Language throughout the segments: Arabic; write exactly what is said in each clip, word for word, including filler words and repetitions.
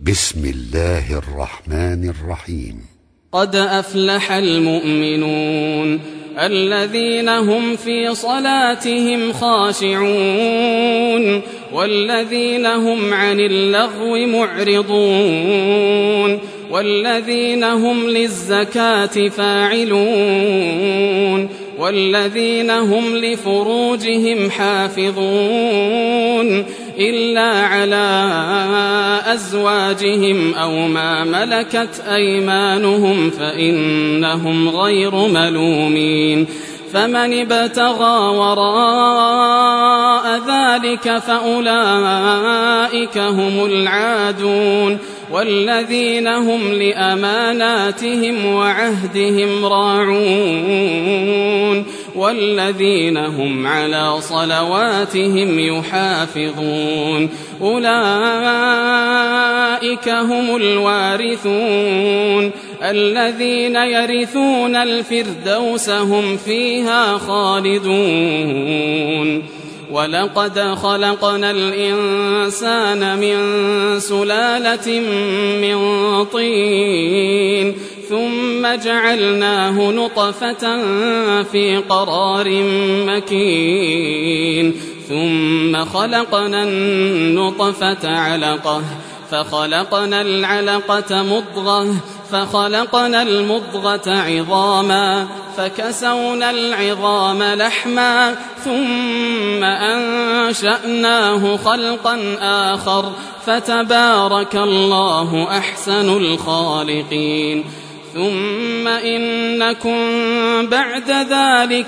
بسم الله الرحمن الرحيم. قد أفلح المؤمنون الذين هم في صلاتهم خاشعون والذين هم عن اللغو معرضون والذين هم للزكاة فاعلون والذين هم لفروجهم حافظون إلا على أزواجهم أو ما ملكت أيمانهم فإنهم غير ملومين. فمن ابتغى وراء ذلك فأولئك هم العادون والذين هم لأماناتهم وعهدهم راعون والذين هم على صلواتهم يحافظون. أولئك هم الوارثون الذين يرثون الفردوس هم فيها خالدون. ولقد خلقنا الإنسان من سلالة من طين ثم جعلناه نطفة في قرار مكين ثم خلقنا النطفة علقة فخلقنا العلقة مضغة فخلقنا المضغة عظاما فكسونا العظام لحما ثم أنشأناه خلقا آخر فتبارك الله أحسن الخالقين. ثم إنكم بعد ذلك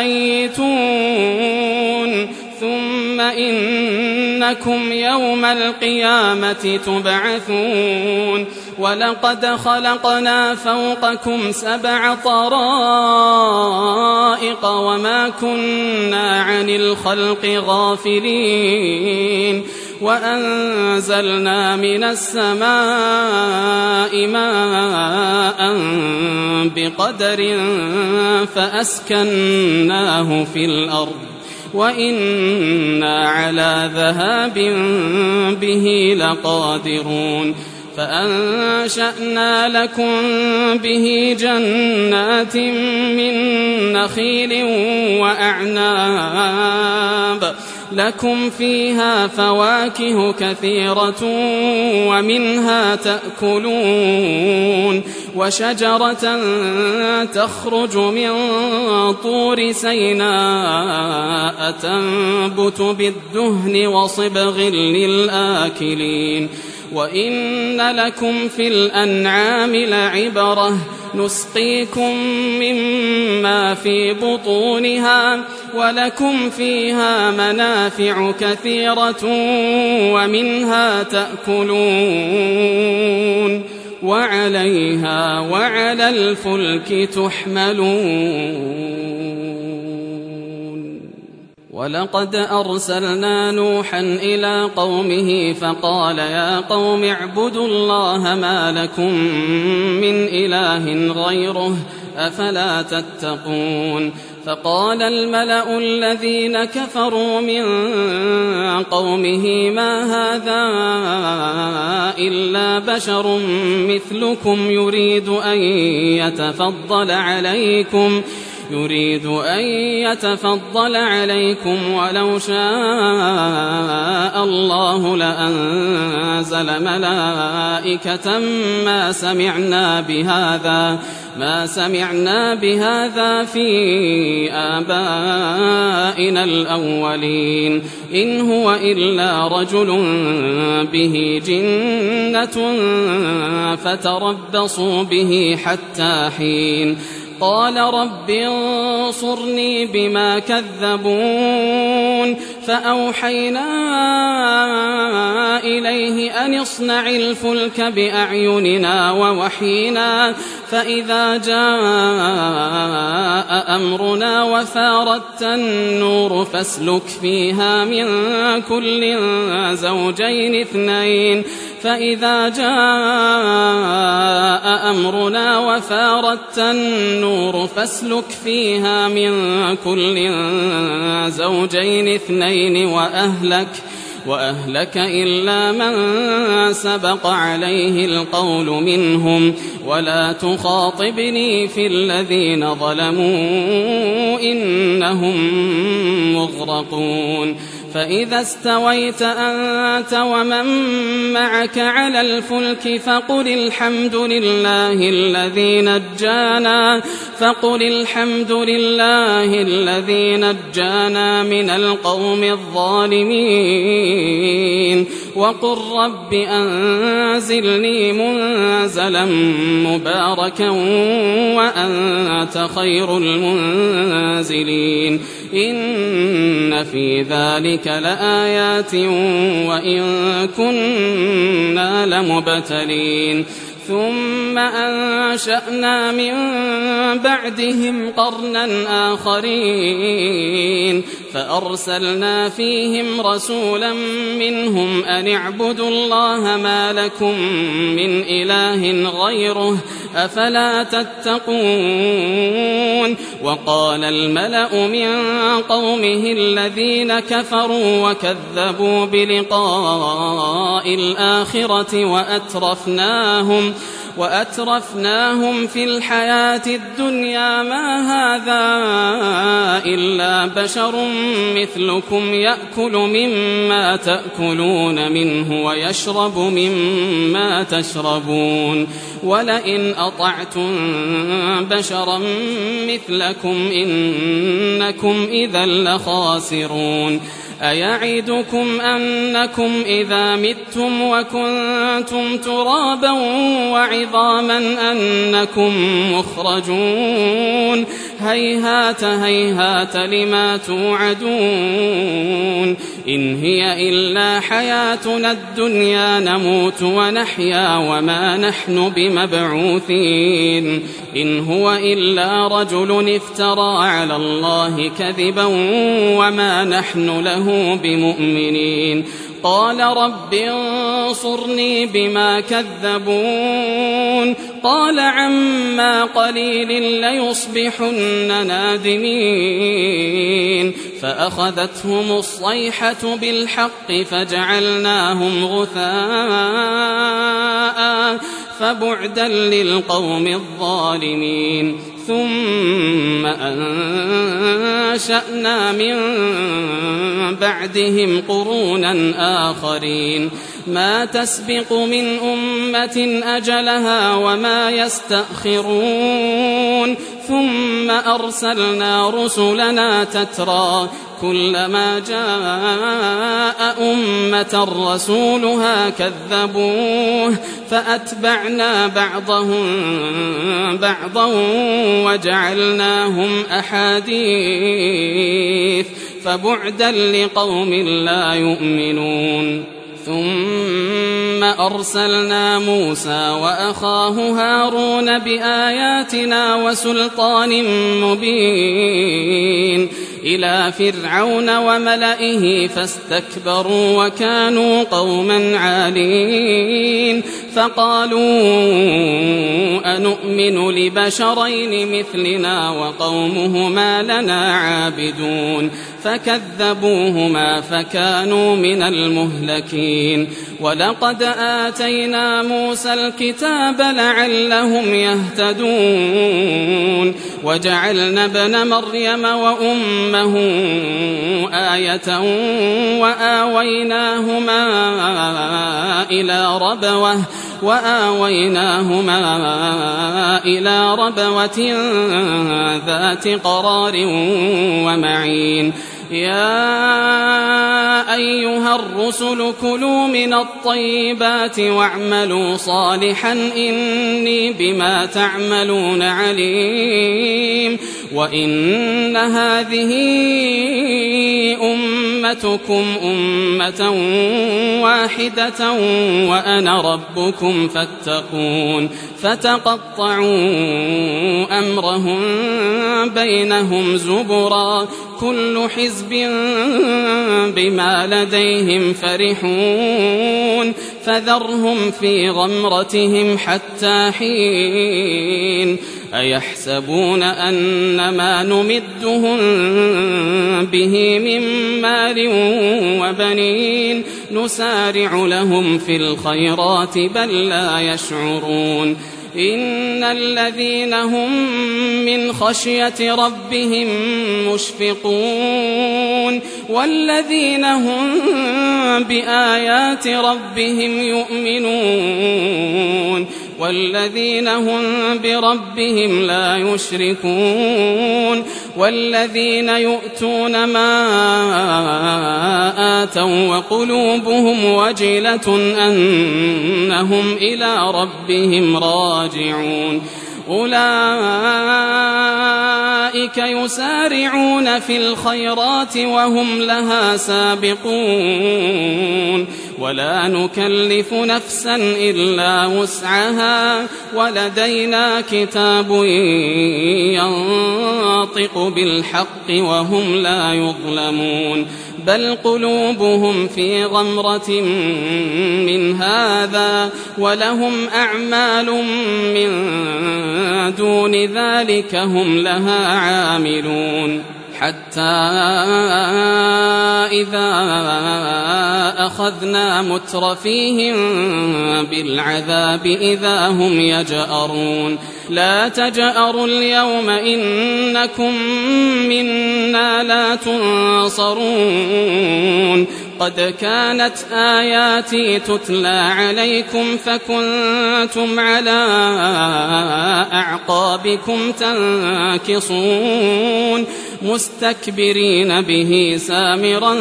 لميتون ثم إنكم يوم القيامة تبعثون. ولقد خلقنا فوقكم سبع طرائق وما كنا عن الخلق غافلين وأنزلنا من السماء ماء بقدر فأسكناه في الأرض وإنا على ذهاب به لقادرون. فأنشأنا لكم به جنات من نخيل وأعناب لكم فيها فواكه كثيرة ومنها تأكلون وشجرة تخرج من طور سيناء تنبت بالدهن وصبغ للآكلين. وإن لكم في الأنعام لعبرة نسقيكم مما في بطونها ولكم فيها منافع كثيرة ومنها تأكلون وعليها وعلى الفلك تحملون. ولقد أرسلنا نوحا إلى قومه فقال يا قوم اعبدوا الله ما لكم من إله غيره أفلا تتقون. فقال الملأ الذين كفروا من قومه ما هذا إلا بشر مثلكم يريد أن يتفضل عليكم يريد أن يتفضل عليكم ولو شاء الله لأنزل ملائكة ما سمعنا بهذا ما سمعنا بهذا في آبائنا الأولين إن هو إلا رجل به جنة فتربصوا به حتى حين. قال رب انصرني بما كذبون فأوحينا إليه أن اصنع الفلك بأعيننا ووحينا فإذا جاء أمرنا وفاردت النور فاسلك فيها من كل زوجين اثنين فإذا جاء أمرنا وفاردت النور فاسلك فيها من كل زوجين اثنين وأهلك وأهلك إلا من سبق عليه القول منهم ولا تخاطبني في الذين ظلموا إنهم مغرقون فإذا استويت أنت ومن معك على الفلك فقل الحمد لله الذي نجانا فقل الحمد لله الذي نجانا من القوم الظالمين وقل رب أنزلني منزلا مباركا وأنت خير المنزلين إن في ذلك لآيات وإن كنا لمبتلين ثم أنشأنا من بعدهم قرنا آخرين فأرسلنا فيهم رسولا منهم أن اعبدوا الله ما لكم من إله غيره أفلا تتقون وقال الملأ من قومه الذين كفروا وكذبوا بلقاء الآخرة وأترفناهم وأترفناهم في الحياة الدنيا ما هذا إلا بشر مثلكم يأكل مما تأكلون منه ويشرب مما تشربون ولئن أطعتم بشرا مثلكم إنكم إذا لخاسرون أيعدكم أنكم إذا متم وكنتم ترابا وعظاما أنكم مخرجون هيهات هيهات لما توعدون إن هي إلا حياتنا الدنيا نموت ونحيا وما نحن بمبعوثين إن هو إلا رجل افترى على الله كذبا وما نحن له بمؤمنين قال رب انصرني بما كذبون قال عما قليل ليصبحن نادمين فأخذتهم الصيحة بالحق فجعلناهم غثاء فبعدا للقوم الظالمين ثم أنشأنا من بعدهم قرونا آخرين ما تسبق من أمة أجلها وما يستأخرون ثم أرسلنا رسلنا تترى كلما جاء أمة رسولها كذبوه فأتبعنا بعضهم بعضا وجعلناهم أحاديث فبعدا لقوم لا يؤمنون ثم أرسلنا موسى وأخاه هارون بآياتنا وسلطان مبين إلى فرعون وملئه فاستكبروا وكانوا قوما عالين فقالوا أنؤمن لبشرين مثلنا وقومهما لنا عابدون فكذبوهما فكانوا من المهلكين ولقد آتينا موسى الكتاب لعلهم يهتدون وجعلنا ابن مريم وأمه آية وآويناهما إلى ربوة وآويناهما إلى ربوة ذات قرار ومعين يا أيها الرسل كلوا من الطيبات واعملوا صالحا إني بما تعملون عليم وإن هذه أمتكم أمة واحدة وأنا ربكم فاتقون فتقطعوا أمرهم بينهم زبرا وكل حزب بما لديهم فرحون فذرهم في غمرتهم حتى حين أيحسبون أن ما نمدهم به من مال وبنين نسارع لهم في الخيرات بل لا يشعرون إن الذين هم من خشية ربهم مشفقون والذين هم بآيات ربهم يؤمنون والذين هم بربهم لا يشركون والذين يؤتون ما آتوا وقلوبهم وجلة أنهم إلى ربهم راجعون أولئك يسارعون في الخيرات وهم لها سابقون ولا نكلف نفسا إلا وسعها ولدينا كتاب ينطق بالحق وهم لا يظلمون بل قلوبهم في غمرة من هذا ولهم أعمال من دون ذلك هم لها عاملون حتى إذا أخذنا مترفيهم بالعذاب إذا هم يجأرون لا تجأروا اليوم إنكم منا لا تنصرون قد كانت آياتي تتلى عليكم فكنتم على أعقابكم تنكصون مستكبرين به سامرا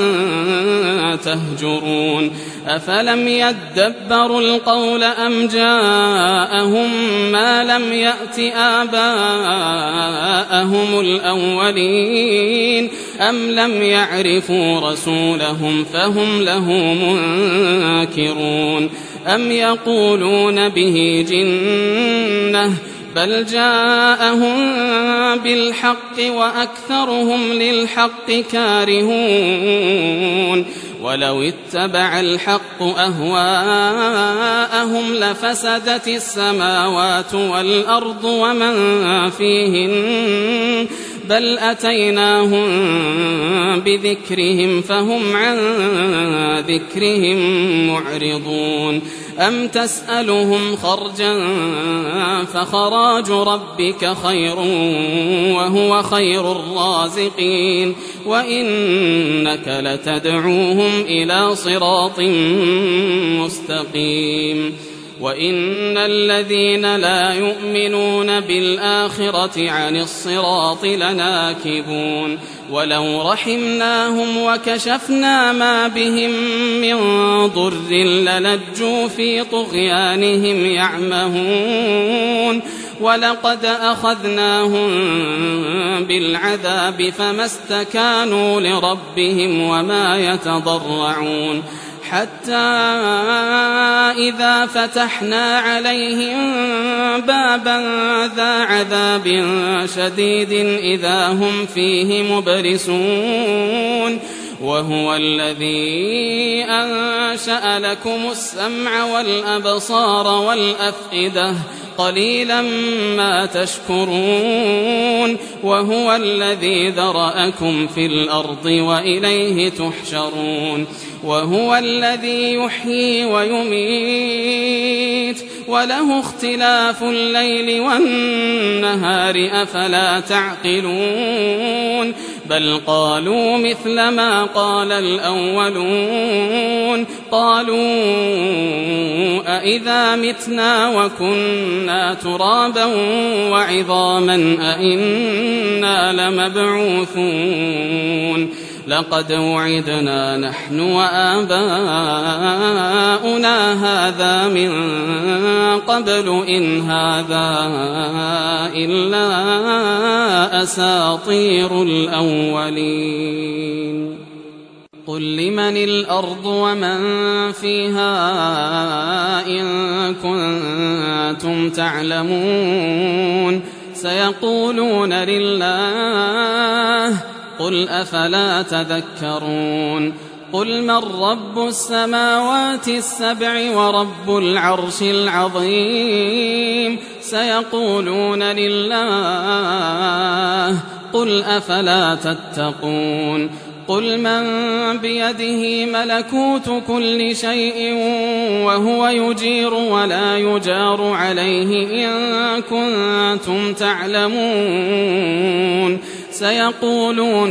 تهجرون أفلم يدبروا القول أم جاءهم ما لم يأت آباءهم الأولين أم لم يعرفوا رسولهم فهم له منكرون أم يقولون به جنة بل جاءهم بالحق وأكثرهم للحق كارهون ولو اتبع الحق أهواءهم لفسدت السماوات والأرض ومن فيهن بل أتيناهم بذكرهم فهم عن ذكرهم معرضون أم تسألهم خرجا فخراج ربك خير وهو خير الرازقين وإنك لتدعوهم إلى صراط مستقيم وإن الذين لا يؤمنون بالآخرة عن الصراط لناكبون ولو رحمناهم وكشفنا ما بهم من ضر للجوا في طغيانهم يعمهون ولقد أخذناهم بالعذاب فما استكانوا لربهم وما يتضرعون حتى إذا فتحنا عليهم بابا ذا عذاب شديد إذا هم فيه مبلسون وهو الذي أنشأ لكم السمع والأبصار والأفئدة قليلا ما تشكرون وهو الذي ذرأكم في الأرض وإليه تحشرون وهو الذي يحيي ويميت وله اختلاف الليل والنهار أفلا تعقلون بل قالوا مثل ما قال الأولون قالوا أئذا متنا وكنا ترابا وعظاما أئنا لمبعوثون لقد وعدنا نحن وآباؤنا هذا من قبل إن هذا إلا أساطير الأولين قل لمن الأرض ومن فيها إن كنتم تعلمون سيقولون لله قل أفلا تذكرون قل من رب السماوات السبع ورب العرش العظيم سيقولون لله قل أفلا تتقون قل من بيده ملكوت كل شيء وهو يجير ولا يجار عليه إن كنتم تعلمون سيقولون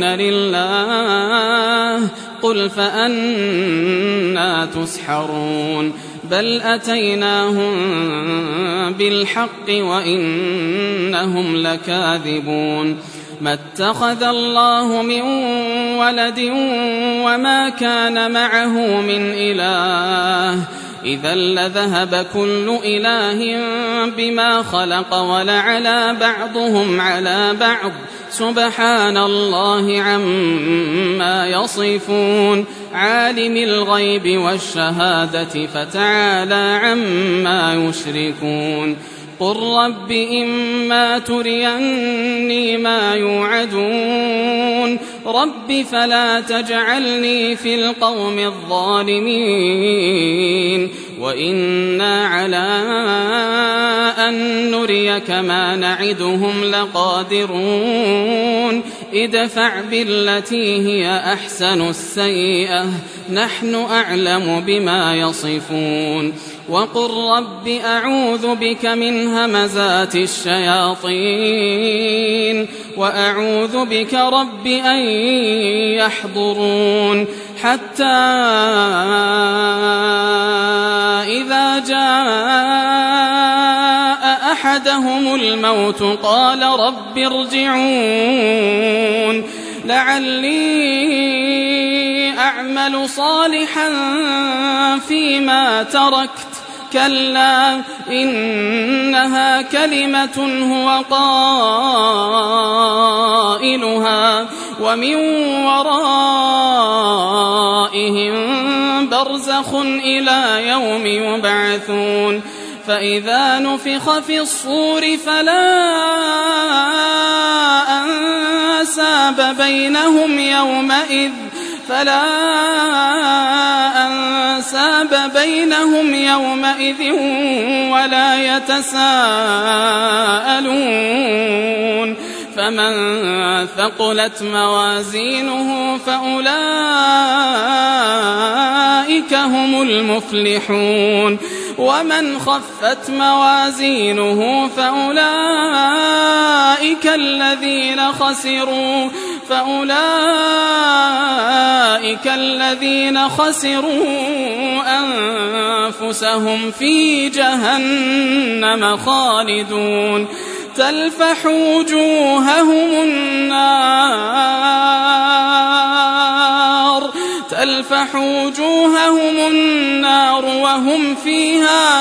لله قل فأنى تسحرون بل أتيناهم بالحق وإنهم لكاذبون ما اتخذ الله من ولد وما كان معه من إله إذا لذهب كل إله بما خلق ولعلى بعضهم على بعض سبحان الله عما يصفون عالم الغيب والشهادة فتعالى عما يشركون قل رب إما تريني ما يوعدون رب فلا تجعلني في القوم الظالمين وإنا على أن نريك ما نعدهم لقادرون ادفع بالتي هي أحسن السيئة نحن أعلم بما يصفون وقل رب أعوذ بك من همزات الشياطين وأعوذ بك رب أن يحضرون حتى إذا جاء أحدهم الموت قال رب ارجعون لعلي أعمل صالحا فيما تركت كلا إنها كلمة هو قائلها ومن ورائهم برزخ إلى يوم يبعثون فإذا نفخ في الصور فلا أنساب بينهم يومئذ فلا أنساب بينهم يومئذ ولا يتساءلون فمن ثقلت موازينه فأولئك هم المفلحون ومن خفت موازينه فأولئك الذين خسروا فأولئك الذين خسروا أنفسهم في جهنم خالدون تلفح وجوههم النار تلفح وجوههم النار وهم فيها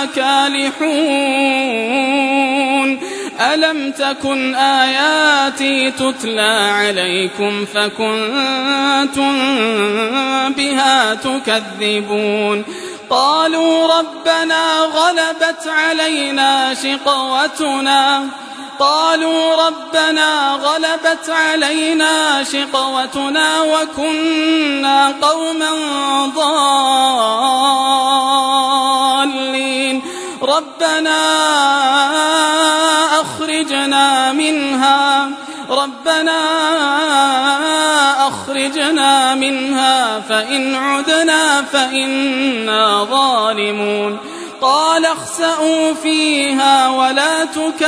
كالحون ألم تكن آياتي تتلى عليكم فكنتم بها تكذبون قالوا ربنا غلبت علينا شقوتنا قالوا ربنا غلبت علينا شقوتنا وكنا قوما ضالين ربنا أخرجنا منها ربنا أخرجنا منها فإن عدنا فإنا ظالمون قال اخسئوا فيها ولا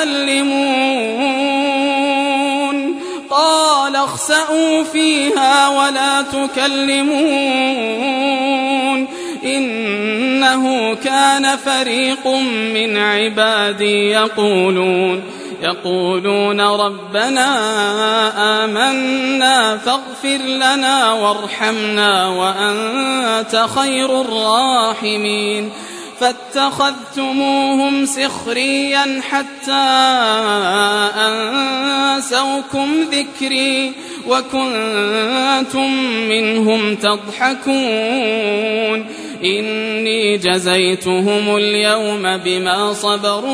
تكلمون قال اخسئوا فيها ولا تكلمون إنه كان فريق من عبادي يقولون يقولون ربنا آمنا فاغفر لنا وارحمنا وأنت خير الراحمين فاتخذتموهم سخريا حتى أنسوكم ذكري وكنتم منهم تضحكون إني جزيتهم اليوم بما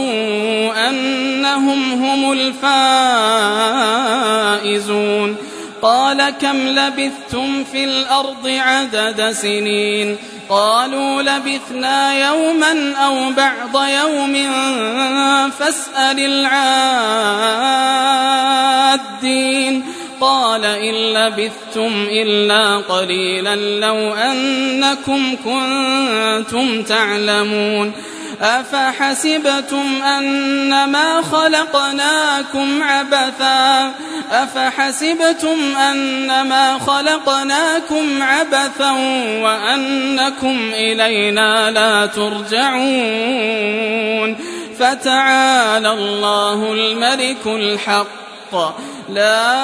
صبروا أنهم هم الفائزون قال كم لبثتم في الأرض عدد سنين قالوا لبثنا يوما أو بعض يوم فاسأل العادين قال إن لبثتم إلا قليلا لو أنكم كنتم تعلمون أفحسبتم أنما خلقناكم عبثا أفحسبتم أنما خلقناكم عبثا وأنكم إلينا لا ترجعون فتعالى الله الملك الحق لا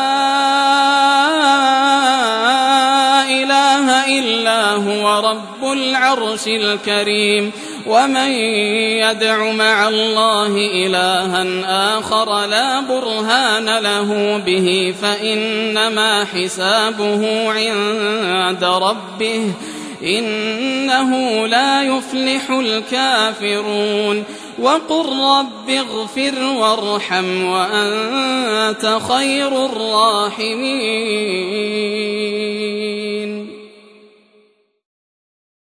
إله إلا هو رب العرش الكريم ومن يدع مع الله إلها آخر لا برهان له به فإنما حسابه عند ربه إنه لا يفلح الكافرون وقل رب اغفر وارحم وأنت خير الراحمين.